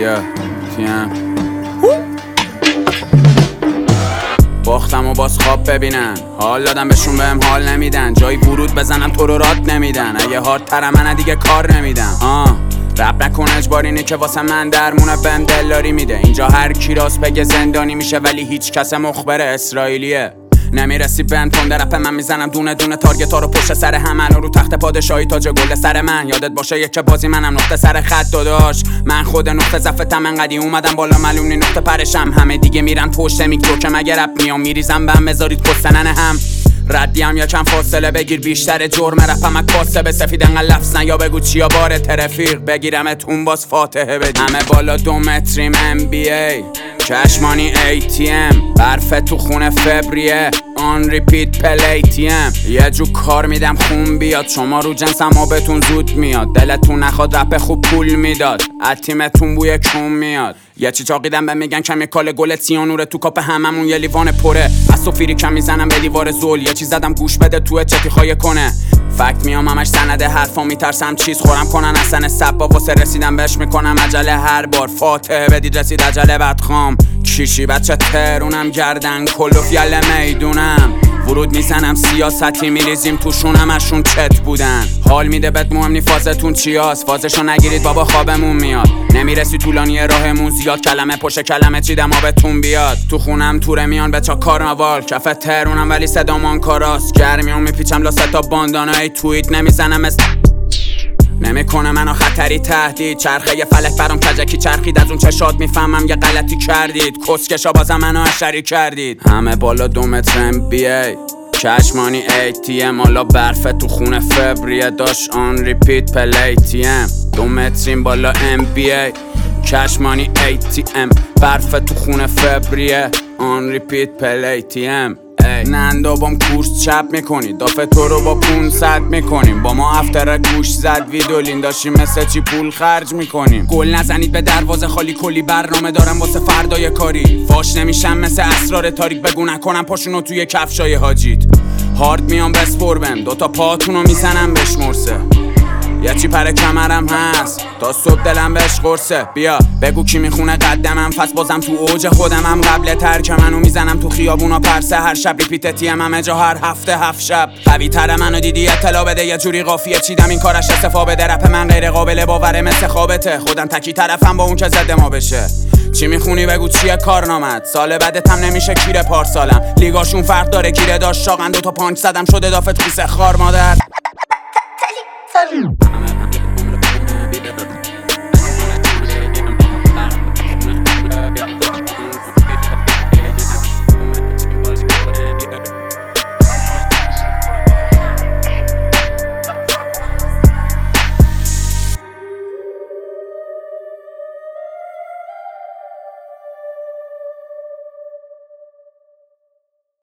تیم باختم و باز خواب ببینن، حال دادم بهشون بهم حال نمیدن، جایی ورود بزنم تو رو راد نمیدن، اگه هارد تره من دیگه کار نمیدم. رپ نکن اجبارینه که واسه من درمونه بهم دلداری میده. اینجا هر کی راست بگه زندانی میشه، ولی هیچ کس مخبر اسرائیلیه. نمیرسی بهم تند رپ من میزنم دونه دونه تارگت ها رو پشت سر هم، الان رو تخت پادشاهی تاج گل سر من. یادت باشه یک بازی منم نقطه سر خط داداش، من خود نقطه ضعفتم، انقدی اومدم بالا معلوم نی نقطه پرشم. همه دیگه میرن پشت میکرو که مگه رپ میام میریزم بهم بذارید پستنن هم. ردیم یا کم فاصله بگیر، بیشتر جرم رپم از کاسه به سفید انقدر لفظ نیا بگو چیا باره ترفیق بگیرمتون باز فاتحه بدی. همه بالا 2 متریم NBA چشمانی ATM برف تو خونه فبریه آن ریپیت پلی ATM. یه جو کار میدم خون بیاد، شما رو جنسم بهتون زود میاد، دلتون نخواد رپ خوب پول میداد، از تیمتون بوی کون میاد. یه چی چاقیدم به میگن کمیکال گل سیانوره تو کاپ هممون یه لیوان پره، از سفیری کم میزنم به دیوار زول، یه چی زدم گوش بده تو چتی خواهی کنه. فکت میام همش سنده حرفا، میترسم چیز خورم کنن اصلا سبا، واسه رسیدم بهش میکنم عجله هر بار، فاتحه بدید رسید عجله بدخام. کیشی بچه ترونم گردن کلوف یله میدونم، ورود میزنم سیاستی میریزیم توشون، همشون چت بودن. حال میده بهت مهم نی فازتون چیاست، فازشو نگیرید بابا خوابمون میاد، نمیرسی طولانی راهمون زیاد، کلمه پشت کلمه چیدم آبتون بیاد. تو خونم توره میان بچا کارناوال، کف ترونم ولی صدامان کاراست، گرمیون میپیچم لا ستا باندانای توییت نمیزنم نمیکنه منو خطری تهدید، چرخه یه فلک برام کجکی چرخید، از اون چشات میفهمم یه غلطی کردید، کسکشا بازم منو اشری کردید. همه بالا 2 متر NBA چشمانی ATM حالا برف تو خونه فبریه داشت آن ریپیت پلی ATM. 2 متریم بالا NBA چشمانی ATM برف تو خونه فبریه آن ریپیت پلی ATM. نندابم کورس چپ میکنی، دافه تو رو با 500 میکنیم، با ما افتر گوش زد ویدولین داشتیم مثل چی پول خرج میکنیم. گل نزنید به دروازه خالی، کلی برنامه دارم واسه فردای کاری، فاش نمیشم مثل اسرار تاریک، بگو نکنم پاشونو توی کفشای حاجیت. هارد میام بسپر بهم، 2 تا پاتونو میزنم بشمرسه، یه چی پر کمرم هست تا صبح دلم بهش قرصه. بیا بگو کی میخونه قدمم، پس بازم تو اوج خودمم، قبل ترک منو میزنم تو خیابونا پرسه، هر شب ریپیت تیم همه جا هر هفته 7 شب. قوی تر منو دیدی اطلاع بده، یه جوری قافیه چیدم این کارش استفا بده، رپ من غیر قابل باوره مثل خوابته، خودم تکی طرفم با اون که زده ما بشه. چی میخونی بگو چیه کارنامت، سال بعدت هم نمیشه کیره پارسالم، لیگاشون فرق داره گیره داشت شاقن، 2 تا پانچ زدم شده دافت خیسه خار مادر.